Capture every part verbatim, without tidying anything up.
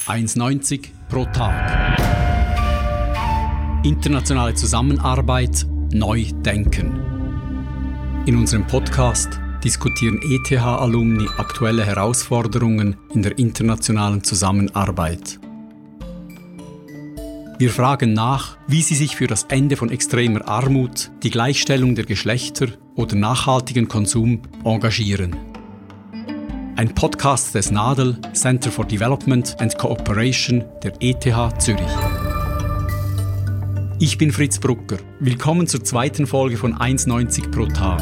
eins Komma neunzig pro Tag. Internationale Zusammenarbeit neu denken. In unserem Podcast diskutieren E T H-Alumni aktuelle Herausforderungen in der internationalen Zusammenarbeit. Wir fragen nach, wie sie sich für das Ende von extremer Armut, die Gleichstellung der Geschlechter oder nachhaltigen Konsum engagieren. Ein Podcast des NADEL, Center for Development and Cooperation der E T H Zürich. Ich bin Fritz Brucker. Willkommen zur zweiten Folge von eins Komma neunzig pro Tag.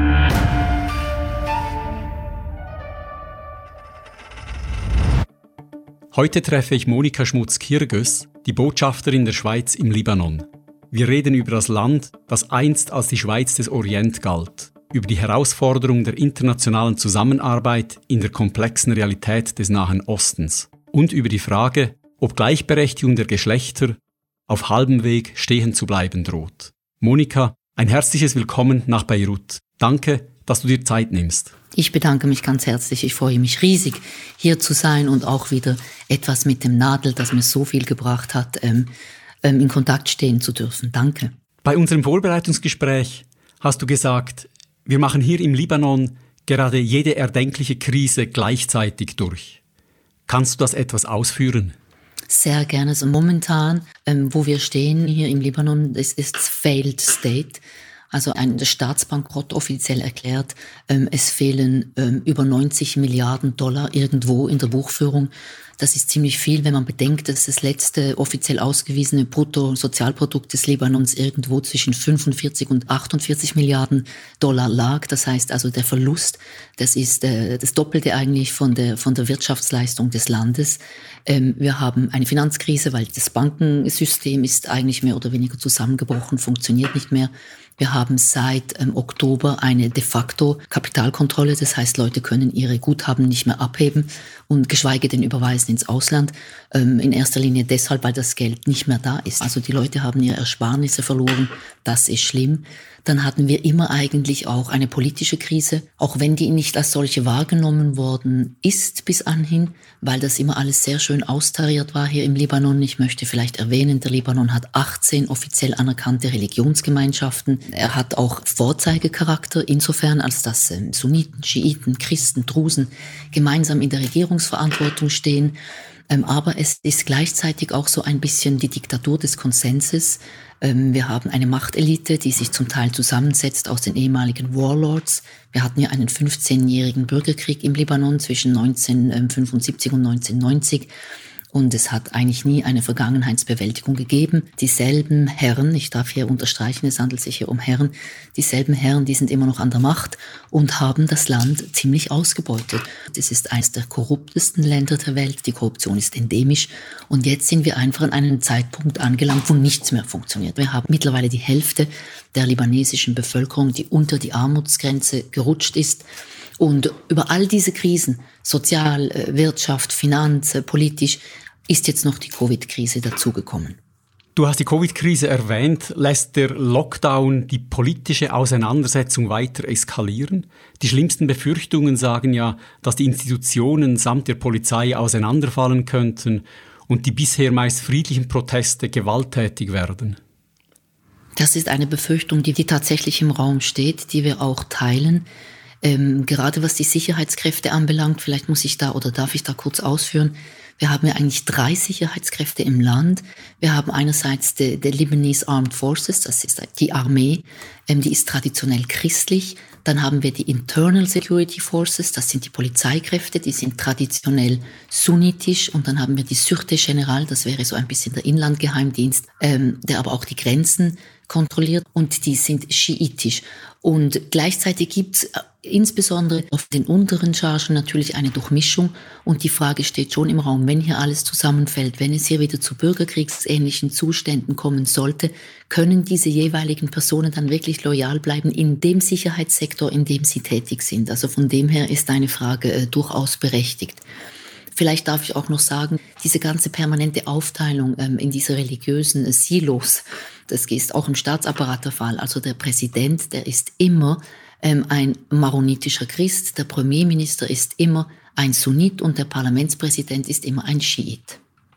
Heute treffe ich Monika Schmutz-Kirgös, die Botschafterin der Schweiz im Libanon. Wir reden über das Land, das einst als die Schweiz des Orient galt, über die Herausforderung der internationalen Zusammenarbeit in der komplexen Realität des Nahen Ostens und über die Frage, ob Gleichberechtigung der Geschlechter auf halbem Weg stehen zu bleiben droht. Monika, ein herzliches Willkommen nach Beirut. Danke, dass du dir Zeit nimmst. Ich bedanke mich ganz herzlich. Ich freue mich riesig, hier zu sein und auch wieder etwas mit dem NADEL, das mir so viel gebracht hat, ähm, ähm, in Kontakt stehen zu dürfen. Danke. Bei unserem Vorbereitungsgespräch hast du gesagt, wir machen hier im Libanon gerade jede erdenkliche Krise gleichzeitig durch. Kannst du das etwas ausführen? Sehr gerne. Also momentan, ähm, wo wir stehen hier im Libanon, es ist Failed State, also ein Staatsbankrott offiziell erklärt. Ähm, es fehlen ähm, über neunzig Milliarden Dollar irgendwo in der Buchführung. Das ist ziemlich viel, wenn man bedenkt, dass das letzte offiziell ausgewiesene Bruttosozialprodukt des Libanons irgendwo zwischen fünfundvierzig und achtundvierzig Milliarden Dollar lag. Das heißt also, der Verlust, das ist äh, das Doppelte eigentlich von der, von der Wirtschaftsleistung des Landes. Ähm, wir haben eine Finanzkrise, weil das Bankensystem ist eigentlich mehr oder weniger zusammengebrochen, funktioniert nicht mehr. Wir haben seit ähm, Oktober eine de facto Kapitalkontrolle, das heißt, Leute können ihre Guthaben nicht mehr abheben und geschweige denn überweisen ins Ausland. Ähm, in erster Linie deshalb, weil das Geld nicht mehr da ist. Also die Leute haben ihre Ersparnisse verloren, das ist schlimm. Dann hatten wir immer eigentlich auch eine politische Krise, auch wenn die nicht als solche wahrgenommen worden ist bis anhin, weil das immer alles sehr schön austariert war hier im Libanon. Ich möchte vielleicht erwähnen, der Libanon hat achtzehn offiziell anerkannte Religionsgemeinschaften. Er hat auch Vorzeigecharakter insofern, als dass ähm, Sunniten, Schiiten, Christen, Drusen gemeinsam in der Regierungsverantwortung stehen. Ähm, aber es ist gleichzeitig auch so ein bisschen die Diktatur des Konsenses. Ähm, wir haben eine Machtelite, die sich zum Teil zusammensetzt aus den ehemaligen Warlords. Wir hatten ja einen fünfzehnjährigen Bürgerkrieg im Libanon zwischen neunzehnhundertfünfundsiebzig und neunzehnhundertneunzig. Und es hat eigentlich nie eine Vergangenheitsbewältigung gegeben. Dieselben Herren, ich darf hier unterstreichen, es handelt sich hier um Herren, dieselben Herren, die sind immer noch an der Macht und haben das Land ziemlich ausgebeutet. Es ist eines der korruptesten Länder der Welt, die Korruption ist endemisch. Und jetzt sind wir einfach an einem Zeitpunkt angelangt, wo nichts mehr funktioniert. Wir haben mittlerweile die Hälfte der libanesischen Bevölkerung, die unter die Armutsgrenze gerutscht ist. Und über all diese Krisen, Sozial-, Wirtschaft, Finanz-, politisch, ist jetzt noch die Covid-Krise dazugekommen. Du hast die Covid-Krise erwähnt. Lässt der Lockdown die politische Auseinandersetzung weiter eskalieren? Die schlimmsten Befürchtungen sagen ja, dass die Institutionen samt der Polizei auseinanderfallen könnten und die bisher meist friedlichen Proteste gewalttätig werden. Das ist eine Befürchtung, die, die tatsächlich im Raum steht, die wir auch teilen. Ähm, gerade was die Sicherheitskräfte anbelangt, vielleicht muss ich da oder darf ich da kurz ausführen. Wir haben ja eigentlich drei Sicherheitskräfte im Land. Wir haben einerseits die, die Lebanese Armed Forces, das ist die Armee, ähm, die ist traditionell christlich. Dann haben wir die Internal Security Forces, das sind die Polizeikräfte, die sind traditionell sunnitisch. Und dann haben wir die Sûreté Générale, das wäre so ein bisschen der Inlandgeheimdienst, ähm, der aber auch die Grenzen kontrolliert, und die sind schiitisch. Und gleichzeitig gibt es insbesondere auf den unteren Chargen natürlich eine Durchmischung, und die Frage steht schon im Raum, wenn hier alles zusammenfällt, wenn es hier wieder zu bürgerkriegsähnlichen Zuständen kommen sollte, können diese jeweiligen Personen dann wirklich loyal bleiben in dem Sicherheitssektor, in dem sie tätig sind. Also von dem her ist deine Frage äh, durchaus berechtigt. Vielleicht darf ich auch noch sagen, diese ganze permanente Aufteilung ähm, in diese religiösen äh, Silos, das ist auch im Staatsapparat der Fall. Also der Präsident, der ist immer ähm, ein maronitischer Christ, der Premierminister ist immer ein Sunnit und der Parlamentspräsident ist immer ein Schiit.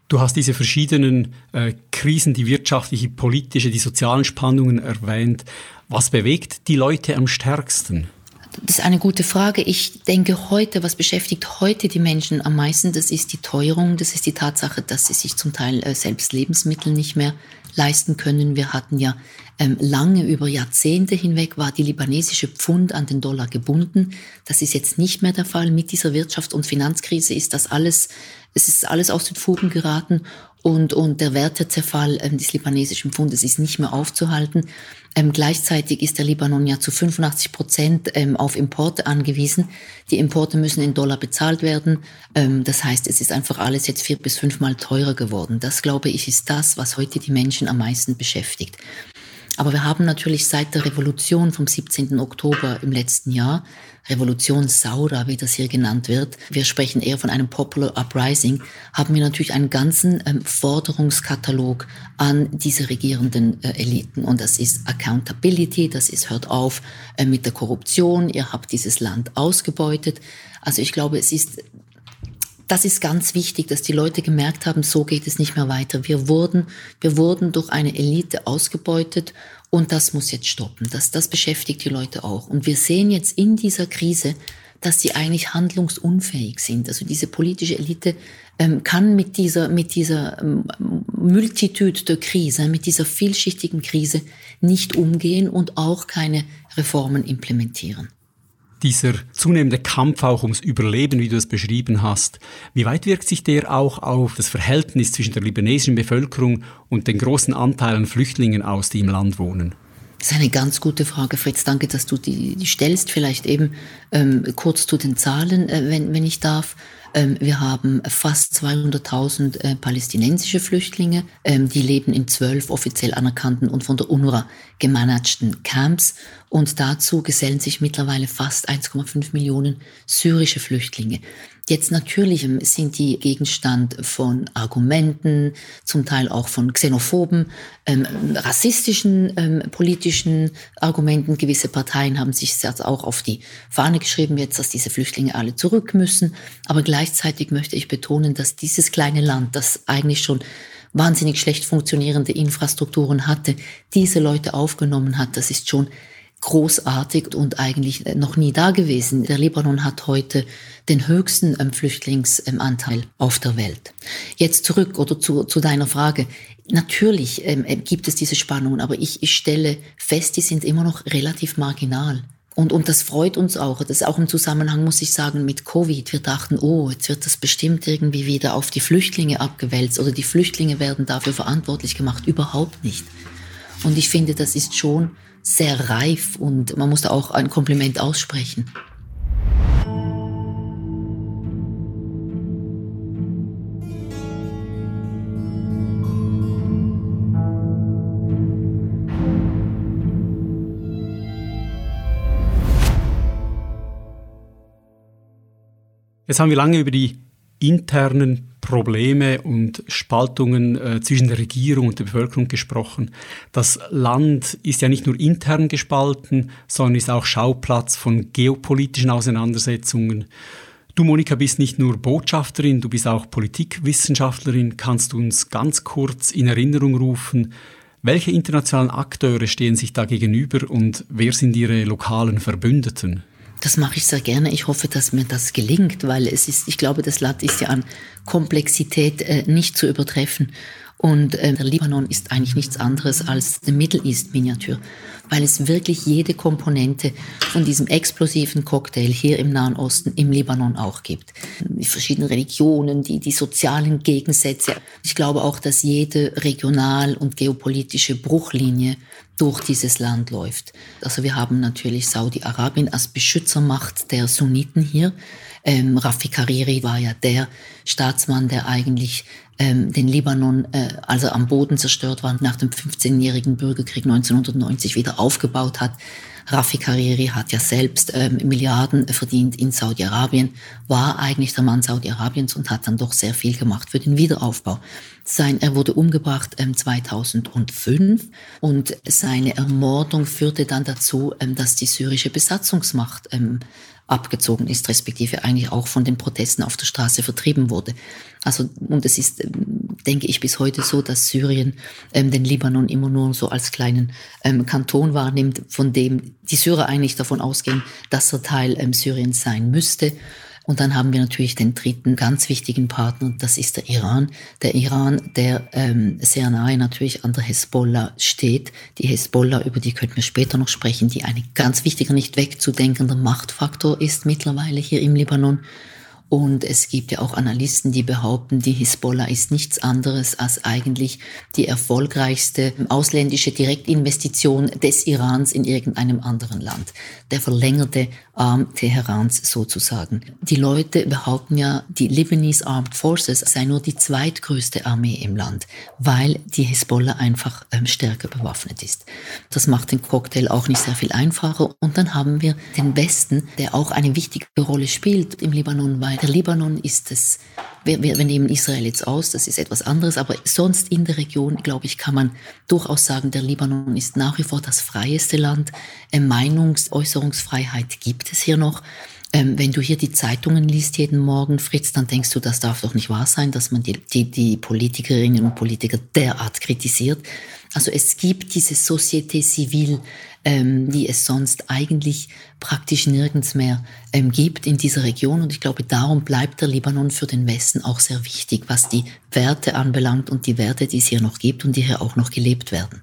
Du hast diese verschiedenen äh, Krisen, die wirtschaftliche, politische, die sozialen Spannungen erwähnt. Was bewegt die Leute am stärksten? Das ist eine gute Frage. Ich denke heute, was beschäftigt heute die Menschen am meisten, das ist die Teuerung, das ist die Tatsache, dass sie sich zum Teil äh, selbst Lebensmittel nicht mehr leisten können. Wir hatten ja ähm, lange, über Jahrzehnte hinweg, war die libanesische Pfund an den Dollar gebunden. Das ist jetzt nicht mehr der Fall. Mit dieser Wirtschafts- und Finanzkrise ist das alles, es ist alles aus den Fugen geraten. Und, und der Wertezerfall ähm, des libanesischen Pfundes ist nicht mehr aufzuhalten. Ähm, gleichzeitig ist der Libanon ja zu fünfundachtzig Prozent ähm, auf Importe angewiesen. Die Importe müssen in Dollar bezahlt werden. Ähm, das heißt, es ist einfach alles jetzt vier bis fünfmal teurer geworden. Das, glaube ich, ist das, was heute die Menschen am meisten beschäftigt. Aber wir haben natürlich seit der Revolution vom siebzehnten Oktober im letzten Jahr, Revolution Saura, wie das hier genannt wird, wir sprechen eher von einem Popular Uprising, haben wir natürlich einen ganzen ähm, Forderungskatalog an diese regierenden äh, Eliten. Und das ist Accountability, das ist hört auf äh, mit der Korruption, ihr habt dieses Land ausgebeutet. Also ich glaube, es ist... Das ist ganz wichtig, dass die Leute gemerkt haben, so geht es nicht mehr weiter. Wir wurden, wir wurden durch eine Elite ausgebeutet und das muss jetzt stoppen. Das, das beschäftigt die Leute auch. Und wir sehen jetzt in dieser Krise, dass sie eigentlich handlungsunfähig sind. Also diese politische Elite ähm, kann mit dieser, mit dieser ähm, Multitude der Krise, mit dieser vielschichtigen Krise nicht umgehen und auch keine Reformen implementieren. Dieser zunehmende Kampf auch ums Überleben, wie du es beschrieben hast, wie weit wirkt sich der auch auf das Verhältnis zwischen der libanesischen Bevölkerung und den großen Anteil an Flüchtlingen aus, die im Land wohnen? Das ist eine ganz gute Frage, Fritz. Danke, dass du die, die stellst. Vielleicht eben ähm, kurz zu den Zahlen, äh, wenn, wenn ich darf. Ähm, wir haben fast zweihunderttausend äh, palästinensische Flüchtlinge. Ähm, die leben in zwölf offiziell anerkannten und von der UNRWA gemanagten Camps. Und dazu gesellen sich mittlerweile fast eins Komma fünf Millionen syrische Flüchtlinge. Jetzt natürlich sind die Gegenstand von Argumenten, zum Teil auch von xenophoben, ähm, rassistischen, ähm, politischen Argumenten. Gewisse Parteien haben sich jetzt auch auf die Fahne geschrieben, jetzt, dass diese Flüchtlinge alle zurück müssen. Aber gleichzeitig möchte ich betonen, dass dieses kleine Land, das eigentlich schon wahnsinnig schlecht funktionierende Infrastrukturen hatte, diese Leute aufgenommen hat. Das ist schon großartig und eigentlich noch nie da gewesen. Der Libanon hat heute den höchsten ähm, Flüchtlingsanteil auf der Welt. Jetzt zurück oder zu, zu deiner Frage. Natürlich ähm, gibt es diese Spannungen, aber ich, ich stelle fest, die sind immer noch relativ marginal. Und, und das freut uns auch. Das ist auch im Zusammenhang, muss ich sagen, mit Covid. Wir dachten, oh, jetzt wird das bestimmt irgendwie wieder auf die Flüchtlinge abgewälzt oder die Flüchtlinge werden dafür verantwortlich gemacht. Überhaupt nicht. Und ich finde, das ist schon sehr reif und man muss da auch ein Kompliment aussprechen. Jetzt haben wir lange über die internen Probleme und Spaltungen äh, zwischen der Regierung und der Bevölkerung gesprochen. Das Land ist ja nicht nur intern gespalten, sondern ist auch Schauplatz von geopolitischen Auseinandersetzungen. Du, Monika, bist nicht nur Botschafterin, du bist auch Politikwissenschaftlerin. Kannst du uns ganz kurz in Erinnerung rufen, welche internationalen Akteure stehen sich da gegenüber und wer sind ihre lokalen Verbündeten? Das mache ich sehr gerne. Ich hoffe, dass mir das gelingt, weil es ist, ich glaube, das Land ist ja an Komplexität äh, nicht zu übertreffen. Und äh, der Libanon ist eigentlich nichts anderes als eine Middle East Miniatur, weil es wirklich jede Komponente von diesem explosiven Cocktail hier im Nahen Osten, im Libanon auch gibt. Die verschiedenen Religionen, die, die sozialen Gegensätze. Ich glaube auch, dass jede regional- und geopolitische Bruchlinie durch dieses Land läuft. Also wir haben natürlich Saudi-Arabien als Beschützermacht der Sunniten hier. Ähm, Rafiq Hariri war ja der Staatsmann, der eigentlich ähm, den Libanon, äh, als er am Boden zerstört war, nach dem fünfzehnjährigen Bürgerkrieg neunzehnhundertneunzig wieder aufgebaut hat. Rafiq Hariri hat ja selbst ähm, Milliarden verdient in Saudi-Arabien, war eigentlich der Mann Saudi-Arabiens und hat dann doch sehr viel gemacht für den Wiederaufbau. Sein, er wurde umgebracht ähm, zweitausendfünf und seine Ermordung führte dann dazu, ähm, dass die syrische Besatzungsmacht ähm, abgezogen ist, respektive eigentlich auch von den Protesten auf der Straße vertrieben wurde. Also, und es ist denke ich bis heute so, dass Syrien ähm, den Libanon immer nur so als kleinen ähm, Kanton wahrnimmt, von dem die Syrer eigentlich davon ausgehen, dass er Teil ähm, Syriens sein müsste. Und dann haben wir natürlich den dritten ganz wichtigen Partner, das ist der Iran. Der Iran, der ähm, sehr nahe natürlich an der Hezbollah steht. Die Hezbollah, über die könnten wir später noch sprechen, die ein ganz wichtiger, nicht wegzudenkender Machtfaktor ist mittlerweile hier im Libanon. Und es gibt ja auch Analysten, die behaupten, die Hezbollah ist nichts anderes als eigentlich die erfolgreichste ausländische Direktinvestition des Irans in irgendeinem anderen Land. Der verlängerte Arm Teherans sozusagen. Die Leute behaupten ja, die Lebanese Armed Forces sei nur die zweitgrößte Armee im Land, weil die Hezbollah einfach ähm, stärker bewaffnet ist. Das macht den Cocktail auch nicht sehr viel einfacher. Und dann haben wir den Westen, der auch eine wichtige Rolle spielt im Libanon, weil der Libanon ist es, wir, wir, wir nehmen Israel jetzt aus, das ist etwas anderes, aber sonst in der Region, glaube ich, kann man durchaus sagen, der Libanon ist nach wie vor das freieste Land. Äh, Meinungsäußerungsfreiheit gibt es hier noch. Ähm, wenn du hier die Zeitungen liest jeden Morgen, Fritz, dann denkst du, das darf doch nicht wahr sein, dass man die, die, die Politikerinnen und Politiker derart kritisiert. Also es gibt diese Société civile, ähm, die es sonst eigentlich praktisch nirgends mehr ähm, gibt in dieser Region. Und ich glaube, darum bleibt der Libanon für den Westen auch sehr wichtig, was die Werte anbelangt und die Werte, die es hier noch gibt und die hier auch noch gelebt werden.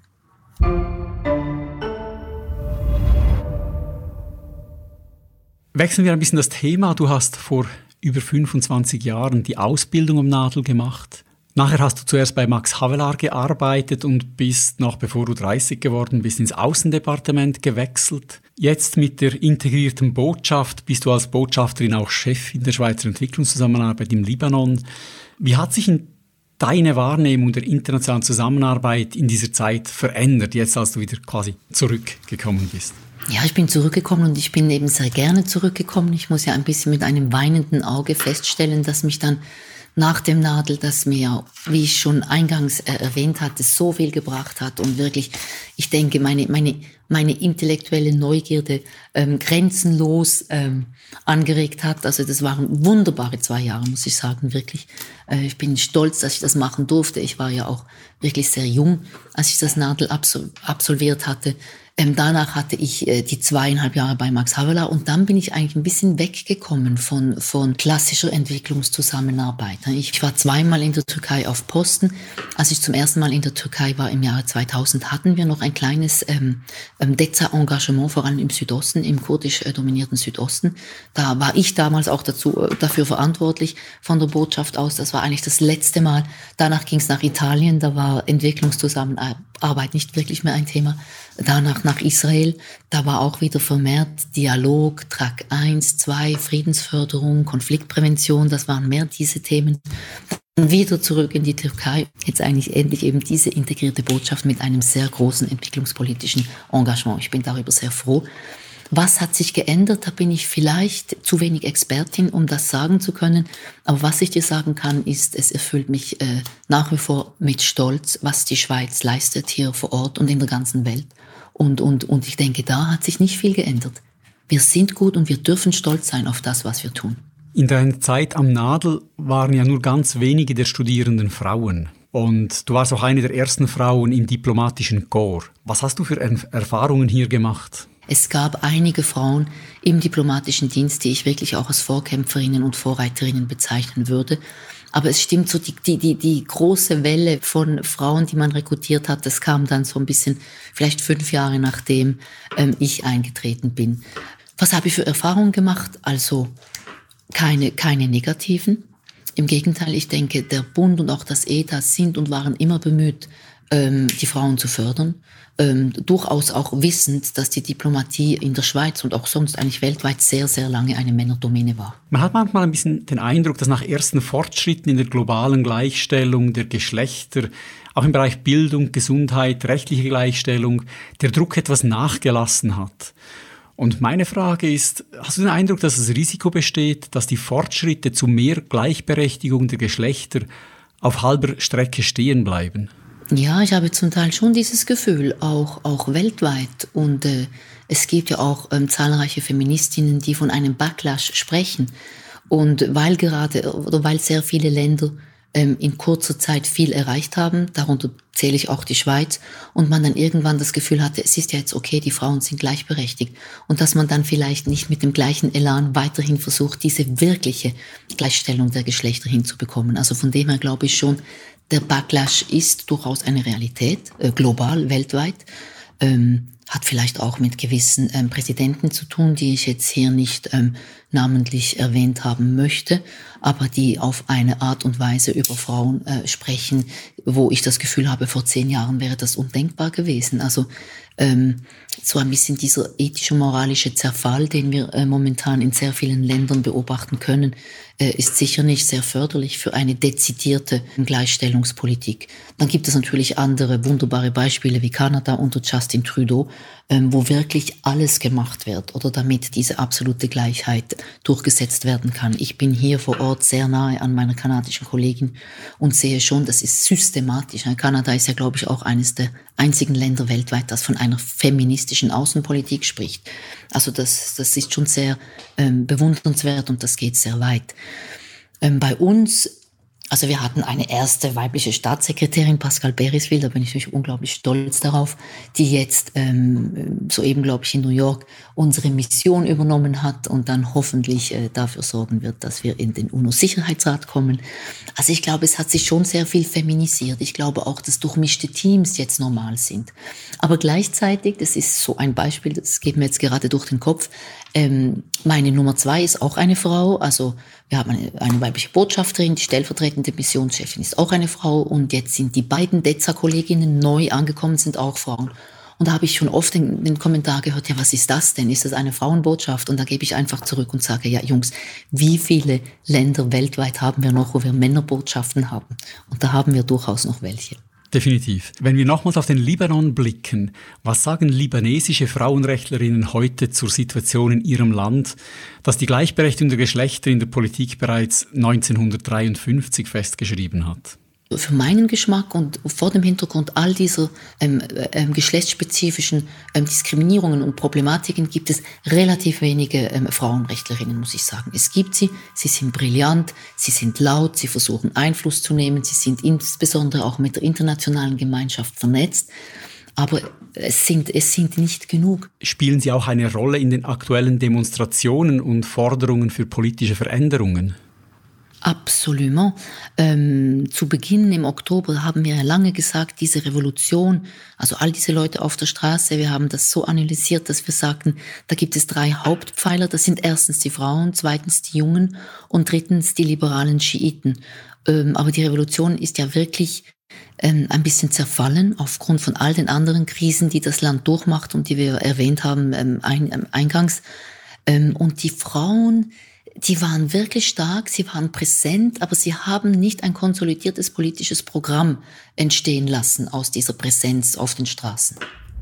Wechseln wir ein bisschen das Thema. Du hast vor über fünfundzwanzig Jahren die Ausbildung am Nadel gemacht. Nachher hast du zuerst bei Max Havelaar gearbeitet und bist, noch bevor du dreißig geworden bist, ins Außendepartement gewechselt. Jetzt mit der integrierten Botschaft bist du als Botschafterin auch Chefin der Schweizer Entwicklungszusammenarbeit im Libanon. Wie hat sich in deine Wahrnehmung der internationalen Zusammenarbeit in dieser Zeit verändert, jetzt als du wieder quasi zurückgekommen bist? Ja, ich bin zurückgekommen und ich bin eben sehr gerne zurückgekommen. Ich muss ja ein bisschen mit einem weinenden Auge feststellen, dass mich dann nach dem Nadel, das mir, wie ich schon eingangs erwähnt hatte, so viel gebracht hat und wirklich, ich denke, meine meine meine intellektuelle Neugierde ähm, grenzenlos ähm, angeregt hat. Also das waren wunderbare zwei Jahre, muss ich sagen, wirklich. Äh, ich bin stolz, dass ich das machen durfte. Ich war ja auch wirklich sehr jung, als ich das Nadel absol- absolviert hatte. Ähm, danach hatte ich äh, die zweieinhalb Jahre bei Max Havelaar und dann bin ich eigentlich ein bisschen weggekommen von, von klassischer Entwicklungszusammenarbeit. Ich, ich war zweimal in der Türkei auf Posten. Als ich zum ersten Mal in der Türkei war im Jahre zweitausend, hatten wir noch ein kleines ähm, ähm, D E Z A-Engagement, vor allem im Südosten, im kurdisch äh, dominierten Südosten. Da war ich damals auch dazu, äh, dafür verantwortlich von der Botschaft aus. Das war eigentlich das letzte Mal. Danach ging es nach Italien, da war Entwicklungszusammenarbeit nicht wirklich mehr ein Thema. Danach nach Israel, da war auch wieder vermehrt Dialog, Track eins, zwei, Friedensförderung, Konfliktprävention, das waren mehr diese Themen. Dann wieder zurück in die Türkei, jetzt eigentlich endlich eben diese integrierte Botschaft mit einem sehr großen entwicklungspolitischen Engagement. Ich bin darüber sehr froh. Was hat sich geändert? Da bin ich vielleicht zu wenig Expertin, um das sagen zu können. Aber was ich dir sagen kann, ist, es erfüllt mich äh, nach wie vor mit Stolz, was die Schweiz leistet hier vor Ort und in der ganzen Welt. Und, und, und ich denke, da hat sich nicht viel geändert. Wir sind gut und wir dürfen stolz sein auf das, was wir tun. In deiner Zeit am Nadel waren ja nur ganz wenige der Studierenden Frauen. Und du warst auch eine der ersten Frauen im diplomatischen Korps. Was hast du für Erfahrungen hier gemacht? Es gab einige Frauen im diplomatischen Dienst, die ich wirklich auch als Vorkämpferinnen und Vorreiterinnen bezeichnen würde. Aber es stimmt so, die, die, die, die große Welle von Frauen, die man rekrutiert hat, das kam dann so ein bisschen, vielleicht fünf Jahre nachdem ähm, ich eingetreten bin. Was habe ich für Erfahrungen gemacht? Also keine, keine negativen. Im Gegenteil, ich denke, der Bund und auch das E T A sind und waren immer bemüht, ähm, die Frauen zu fördern. Ähm, durchaus auch wissend, dass die Diplomatie in der Schweiz und auch sonst eigentlich weltweit sehr, sehr lange eine Männerdomäne war. Man hat manchmal ein bisschen den Eindruck, dass nach ersten Fortschritten in der globalen Gleichstellung der Geschlechter, auch im Bereich Bildung, Gesundheit, rechtliche Gleichstellung, der Druck etwas nachgelassen hat. Und meine Frage ist, hast du den Eindruck, dass das Risiko besteht, dass die Fortschritte zu mehr Gleichberechtigung der Geschlechter auf halber Strecke stehen bleiben? Ja, ich habe zum Teil schon dieses Gefühl, auch, auch weltweit. Und äh, es gibt ja auch ähm, zahlreiche Feministinnen, die von einem Backlash sprechen. Und weil gerade, oder weil sehr viele Länder ähm, in kurzer Zeit viel erreicht haben, darunter zähle ich auch die Schweiz, und man dann irgendwann das Gefühl hatte, es ist ja jetzt okay, die Frauen sind gleichberechtigt, und dass man dann vielleicht nicht mit dem gleichen Elan weiterhin versucht, diese wirkliche Gleichstellung der Geschlechter hinzubekommen. Also von dem her glaube ich schon, der Backlash ist durchaus eine Realität, äh, global, weltweit. Ähm, hat vielleicht auch mit gewissen ähm, Präsidenten zu tun, die ich jetzt hier nicht ähm, namentlich erwähnt haben möchte, aber die auf eine Art und Weise über Frauen äh, sprechen, wo ich das Gefühl habe, vor zehn Jahren wäre das undenkbar gewesen. Also ähm, so ein bisschen dieser ethische, moralische Zerfall, den wir äh, momentan in sehr vielen Ländern beobachten können, äh, ist sicher nicht sehr förderlich für eine dezidierte Gleichstellungspolitik. Dann gibt es natürlich andere wunderbare Beispiele wie Kanada unter Justin Trudeau, ähm, wo wirklich alles gemacht wird, oder damit diese absolute Gleichheit durchgesetzt werden kann. Ich bin hier vor Ort sehr nahe an meiner kanadischen Kollegin und sehe schon, das ist systematisch. Kanada ist ja, glaube ich, auch eines der einzigen Länder weltweit, das von einer feministischen Außenpolitik spricht. Also das, das ist schon sehr ähm, bewundernswert, und das geht sehr weit. Ähm, bei uns, also wir hatten eine erste weibliche Staatssekretärin, Pascale Berisville, da bin ich natürlich unglaublich stolz darauf, die jetzt ähm, soeben, glaube ich, in New York unsere Mission übernommen hat und dann hoffentlich äh, dafür sorgen wird, dass wir in den UNO-Sicherheitsrat kommen. Also ich glaube, es hat sich schon sehr viel feminisiert. Ich glaube auch, dass durchmischte Teams jetzt normal sind. Aber gleichzeitig, das ist so ein Beispiel, das geht mir jetzt gerade durch den Kopf, ähm, meine Nummer zwei ist auch eine Frau, also wir haben eine, eine weibliche Botschafterin, die stellvertretende Missionschefin ist auch eine Frau, und jetzt sind die beiden D E Z A-Kolleginnen neu angekommen, sind auch Frauen. Und da habe ich schon oft den, den Kommentar gehört, ja, was ist das denn? Ist das eine Frauenbotschaft? Und da gebe ich einfach zurück und sage, ja, Jungs, wie viele Länder weltweit haben wir noch, wo wir Männerbotschaften haben? Und da haben wir durchaus noch welche. Definitiv. Wenn wir nochmals auf den Libanon blicken, was sagen libanesische Frauenrechtlerinnen heute zur Situation in ihrem Land, das die Gleichberechtigung der Geschlechter in der Politik bereits neunzehnhundertdreiundfünfzig festgeschrieben hat? Für meinen Geschmack und vor dem Hintergrund all dieser ähm, ähm, geschlechtsspezifischen ähm, Diskriminierungen und Problematiken gibt es relativ wenige ähm, Frauenrechtlerinnen, muss ich sagen. Es gibt sie, sie sind brillant, sie sind laut, sie versuchen Einfluss zu nehmen, sie sind insbesondere auch mit der internationalen Gemeinschaft vernetzt. Aber es sind, es sind nicht genug. Spielen sie auch eine Rolle in den aktuellen Demonstrationen und Forderungen für politische Veränderungen? Absolut. Ähm, zu Beginn im Oktober haben wir ja lange gesagt, diese Revolution, also all diese Leute auf der Straße, wir haben das so analysiert, dass wir sagten, da gibt es drei Hauptpfeiler. Das sind erstens die Frauen, zweitens die Jungen und drittens die liberalen Schiiten. Ähm, aber die Revolution ist ja wirklich ähm, ein bisschen zerfallen aufgrund von all den anderen Krisen, die das Land durchmacht und die wir erwähnt haben ähm, ein, ähm, eingangs. Ähm, und die Frauen, die waren wirklich stark, sie waren präsent, aber sie haben nicht ein konsolidiertes politisches Programm entstehen lassen aus dieser Präsenz auf den Straßen.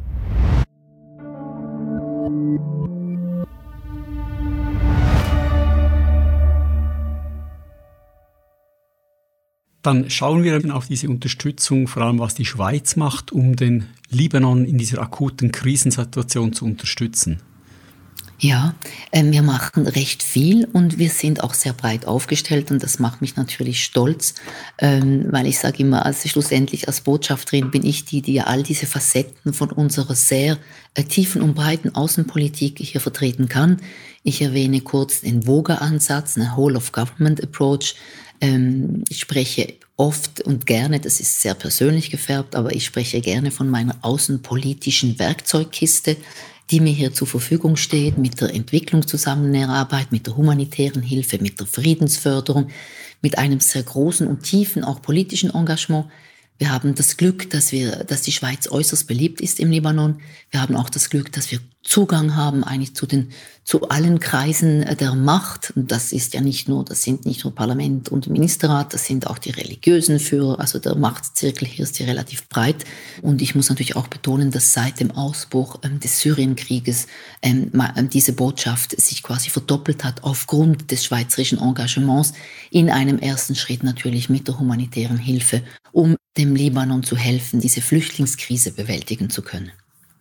Dann schauen wir auf diese Unterstützung, vor allem was die Schweiz macht, um den Libanon in dieser akuten Krisensituation zu unterstützen. Ja, äh, wir machen recht viel und wir sind auch sehr breit aufgestellt, und das macht mich natürlich stolz, ähm, weil ich sage immer, also schlussendlich als Botschafterin bin ich die, die ja all diese Facetten von unserer sehr äh, tiefen und breiten Außenpolitik hier vertreten kann. Ich erwähne kurz den VOGA-Ansatz, einen Whole-of-Government-Approach. Ähm, ich spreche oft und gerne, das ist sehr persönlich gefärbt, aber ich spreche gerne von meiner außenpolitischen Werkzeugkiste, die mir hier zur Verfügung steht, mit der Entwicklungszusammenarbeit, mit der humanitären Hilfe, mit der Friedensförderung, mit einem sehr großen und tiefen, auch politischen Engagement. Wir haben das Glück, dass wir, dass die Schweiz äußerst beliebt ist im Libanon. Wir haben auch das Glück, dass wir Zugang haben eigentlich zu den, zu allen Kreisen der Macht. Und das ist ja nicht nur, das sind nicht nur Parlament und Ministerrat, das sind auch die religiösen Führer. Also der Machtzirkel hier ist hier relativ breit. Und ich muss natürlich auch betonen, dass seit dem Ausbruch ähm, des Syrienkrieges ähm, diese Botschaft sich quasi verdoppelt hat aufgrund des schweizerischen Engagements in einem ersten Schritt natürlich mit der humanitären Hilfe, um dem Libanon zu helfen, diese Flüchtlingskrise bewältigen zu können.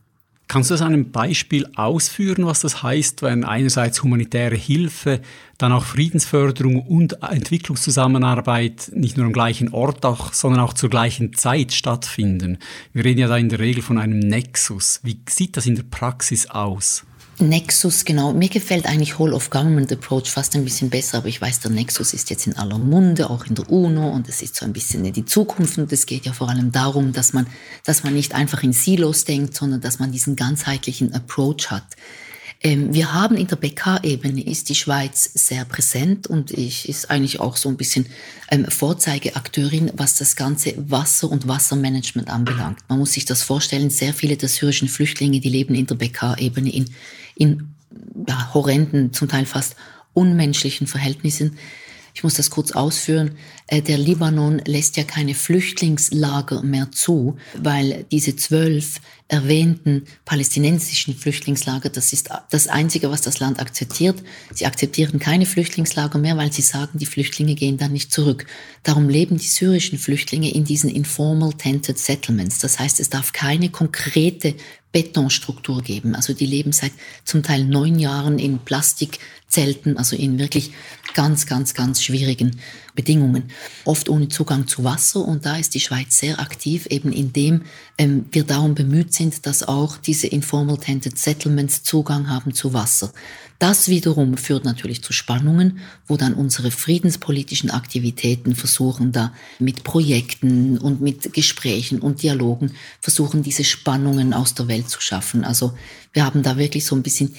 Kannst du das an einem Beispiel ausführen, was das heißt, wenn einerseits humanitäre Hilfe, dann auch Friedensförderung und Entwicklungszusammenarbeit nicht nur am gleichen Ort, auch, sondern auch zur gleichen Zeit stattfinden? Wir reden ja da in der Regel von einem Nexus. Wie sieht das in der Praxis aus? Nexus, genau. Mir gefällt eigentlich Whole-of-Government-Approach fast ein bisschen besser, aber ich weiß, der Nexus ist jetzt in aller Munde, auch in der UNO, und es ist so ein bisschen die Zukunft, und es geht ja vor allem darum, dass man, dass man nicht einfach in Silos denkt, sondern dass man diesen ganzheitlichen Approach hat. Ähm, wir haben in der B K-Ebene ist die Schweiz sehr präsent und ich ist eigentlich auch so ein bisschen ähm, Vorzeigeakteurin, was das ganze Wasser- und Wassermanagement anbelangt. Man muss sich das vorstellen, sehr viele der syrischen Flüchtlinge, die leben in der B K-Ebene in, in ja, horrenden, zum Teil fast unmenschlichen Verhältnissen. Ich muss das kurz ausführen. Der Libanon lässt ja keine Flüchtlingslager mehr zu, weil diese zwölf erwähnten palästinensischen Flüchtlingslager, das ist das Einzige, was das Land akzeptiert. Sie akzeptieren keine Flüchtlingslager mehr, weil sie sagen, die Flüchtlinge gehen dann nicht zurück. Darum leben die syrischen Flüchtlinge in diesen informal tented settlements. Das heißt, es darf keine konkrete Betonstruktur geben. Also die leben seit zum Teil neun Jahren in Plastikzelten, also in wirklich ganz, ganz, ganz schwierigen Bedingungen. Oft ohne Zugang zu Wasser, und da ist die Schweiz sehr aktiv, eben indem ähm, wir darum bemüht sind, dass auch diese informal tented settlements Zugang haben zu Wasser. Das wiederum führt natürlich zu Spannungen, wo dann unsere friedenspolitischen Aktivitäten versuchen, da mit Projekten und mit Gesprächen und Dialogen versuchen, diese Spannungen aus der Welt zu schaffen. Also wir haben da wirklich so ein bisschen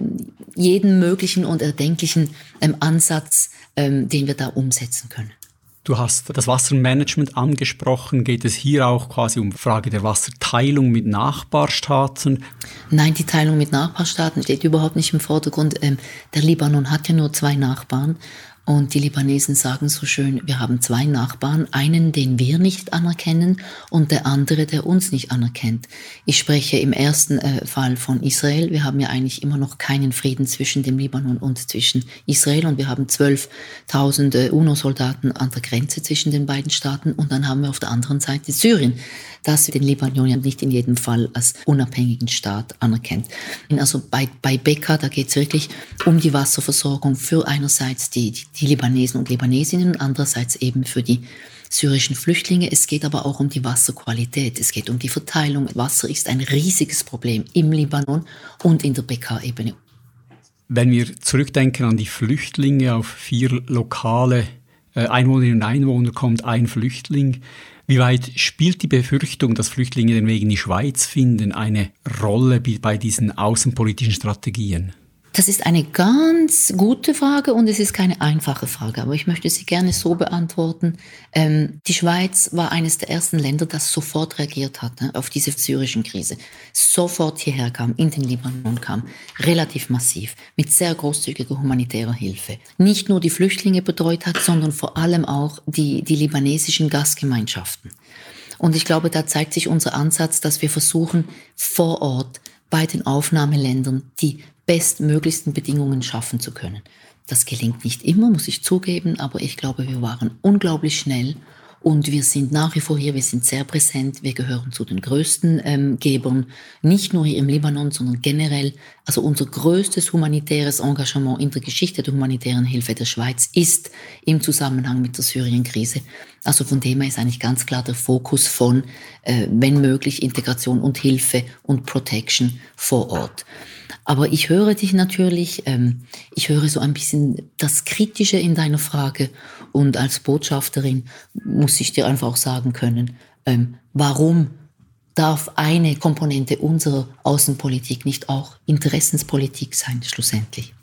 jeden möglichen und erdenklichen ähm, Ansatz, ähm, den wir da umsetzen können. Du hast das Wassermanagement angesprochen. Geht es hier auch quasi um Frage der Wasserteilung mit Nachbarstaaten? Nein, die Teilung mit Nachbarstaaten steht überhaupt nicht im Vordergrund. Ähm, der Libanon hat ja nur zwei Nachbarn. Und die Libanesen sagen so schön, wir haben zwei Nachbarn, einen, den wir nicht anerkennen und der andere, der uns nicht anerkennt. Ich spreche im ersten äh, Fall von Israel. Wir haben ja eigentlich immer noch keinen Frieden zwischen dem Libanon und zwischen Israel und wir haben zwölftausend äh, UNO-Soldaten an der Grenze zwischen den beiden Staaten und dann haben wir auf der anderen Seite Syrien, das den Libanon ja nicht in jedem Fall als unabhängigen Staat anerkennt. Also bei, bei Bekaa, da geht es wirklich um die Wasserversorgung für einerseits die, die die Libanesen und Libanesinnen, andererseits eben für die syrischen Flüchtlinge. Es geht aber auch um die Wasserqualität, es geht um die Verteilung. Wasser ist ein riesiges Problem im Libanon und in der B K-Ebene. Wenn wir zurückdenken an die Flüchtlinge, auf vier lokale äh, Einwohnerinnen und Einwohner kommt ein Flüchtling. Wie weit spielt die Befürchtung, dass Flüchtlinge den Weg in die Schweiz finden, eine Rolle bei diesen außenpolitischen Strategien? Das ist eine ganz gute Frage und es ist keine einfache Frage, aber ich möchte sie gerne so beantworten. Ähm, die Schweiz war eines der ersten Länder, das sofort reagiert hat, ne, auf diese syrischen Krise. Sofort hierher kam, in den Libanon kam, relativ massiv, mit sehr großzügiger humanitärer Hilfe. Nicht nur die Flüchtlinge betreut hat, sondern vor allem auch die, die libanesischen Gastgemeinschaften. Und ich glaube, da zeigt sich unser Ansatz, dass wir versuchen, vor Ort bei den Aufnahmeländern die bestmöglichsten Bedingungen schaffen zu können. Das gelingt nicht immer, muss ich zugeben, aber ich glaube, wir waren unglaublich schnell und wir sind nach wie vor hier, wir sind sehr präsent, wir gehören zu den größten ähm, Gebern, nicht nur hier im Libanon, sondern generell. Also unser größtes humanitäres Engagement in der Geschichte der humanitären Hilfe der Schweiz ist im Zusammenhang mit der Syrien-Krise. Also von dem her ist eigentlich ganz klar der Fokus von, äh, wenn möglich, Integration und Hilfe und Protection vor Ort. Aber ich höre dich natürlich, ähm, ich höre so ein bisschen das Kritische in deiner Frage und als Botschafterin muss ich dir einfach auch sagen können, ähm, warum darf eine Komponente unserer Außenpolitik nicht auch Interessenspolitik sein, schlussendlich?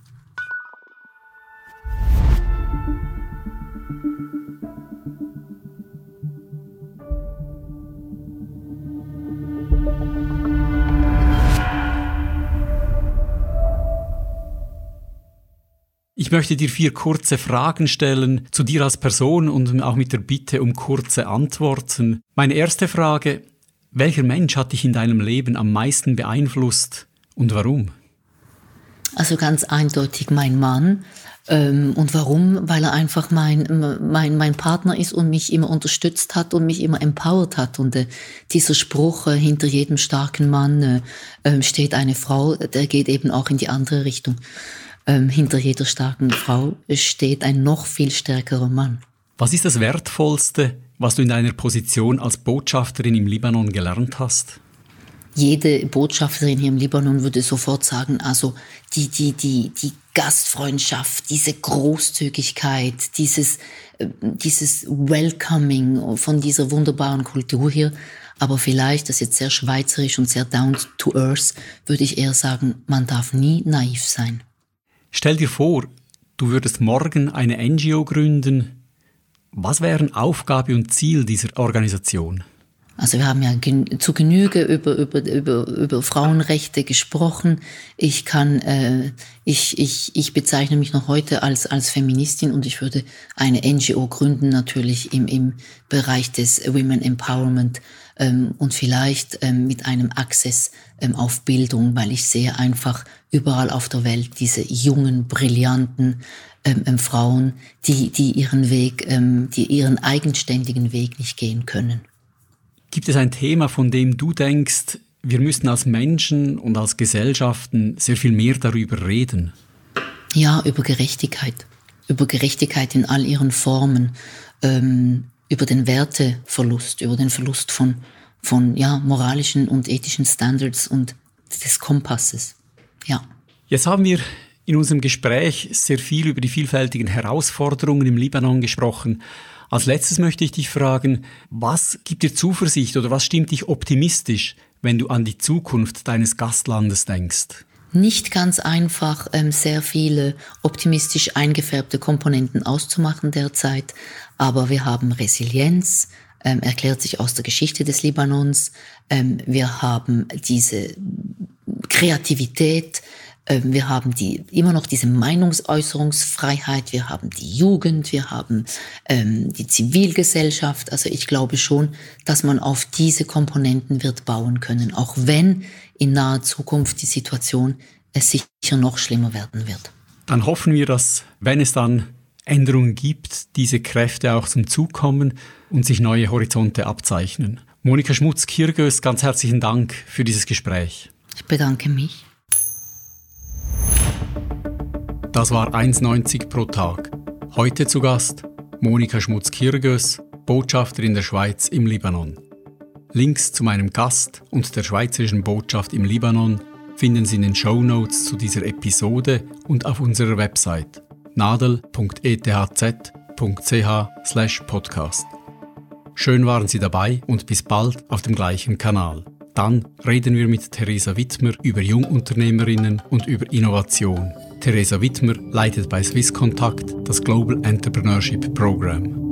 Ich möchte dir vier kurze Fragen stellen, zu dir als Person und auch mit der Bitte um kurze Antworten. Meine erste Frage: Welcher Mensch hat dich in deinem Leben am meisten beeinflusst und warum? Also ganz eindeutig mein Mann. Ähm, und warum? Weil er einfach mein, mein, mein Partner ist und mich immer unterstützt hat und mich immer empowered hat. Und äh, dieser Spruch, äh, hinter jedem starken Mann äh, äh, steht eine Frau, der geht eben auch in die andere Richtung. Ähm, hinter jeder starken Frau steht ein noch viel stärkerer Mann. Was ist das Wertvollste, was du in deiner Position als Botschafterin im Libanon gelernt hast? Jede Botschafterin hier im Libanon würde sofort sagen, also die, die, die, die Gastfreundschaft, diese Großzügigkeit, dieses, dieses Welcoming von dieser wunderbaren Kultur hier. Aber vielleicht, das ist jetzt sehr schweizerisch und sehr down to earth, würde ich eher sagen, man darf nie naiv sein. Stell dir vor, du würdest morgen eine N G O gründen. Was wären Aufgabe und Ziel dieser Organisation? Also wir haben ja gen- zu Genüge über, über, über, über Frauenrechte gesprochen. Ich kann, äh, ich, ich, ich bezeichne mich noch heute als, als Feministin und ich würde eine N G O gründen, natürlich im, im Bereich des Women Empowerment ähm, und vielleicht ähm, mit einem Access ähm, auf Bildung, weil ich sehe einfach überall auf der Welt diese jungen, brillanten ähm, ähm, Frauen, die, die ihren Weg, ähm, die ihren eigenständigen Weg nicht gehen können. Gibt es ein Thema, von dem du denkst, wir müssen als Menschen und als Gesellschaften sehr viel mehr darüber reden? Ja, über Gerechtigkeit. Über Gerechtigkeit in all ihren Formen. Ähm, über den Werteverlust, über den Verlust von, von ja, moralischen und ethischen Standards und des Kompasses. Ja. Jetzt haben wir in unserem Gespräch sehr viel über die vielfältigen Herausforderungen im Libanon gesprochen. Als letztes möchte ich dich fragen, was gibt dir Zuversicht oder was stimmt dich optimistisch, wenn du an die Zukunft deines Gastlandes denkst? Nicht ganz einfach, ähm, sehr viele optimistisch eingefärbte Komponenten auszumachen derzeit, aber wir haben Resilienz, ähm, erklärt sich aus der Geschichte des Libanons, ähm, wir haben diese Kreativität, wir haben die, immer noch diese Meinungsäußerungsfreiheit, wir haben die Jugend, wir haben ähm, die Zivilgesellschaft. Also ich glaube schon, dass man auf diese Komponenten wird bauen können, auch wenn in naher Zukunft die Situation es sicher noch schlimmer werden wird. Dann hoffen wir, dass, wenn es dann Änderungen gibt, diese Kräfte auch zum Zug kommen und sich neue Horizonte abzeichnen. Monika Schmutz-Kyrgios, ganz herzlichen Dank für dieses Gespräch. Ich bedanke mich. Das war eins neunzig pro Tag. Heute zu Gast Monika Schmutz-Kyrgios, Botschafterin der Schweiz im Libanon. Links zu meinem Gast und der schweizerischen Botschaft im Libanon finden Sie in den Shownotes zu dieser Episode und auf unserer Website nadel punkt e t h z punkt c h slash podcast. Schön waren Sie dabei und bis bald auf dem gleichen Kanal. Dann reden wir mit Theresa Wittmer über Jungunternehmerinnen und über Innovation. Theresa Wittmer leitet bei Swisscontact das Global Entrepreneurship Program.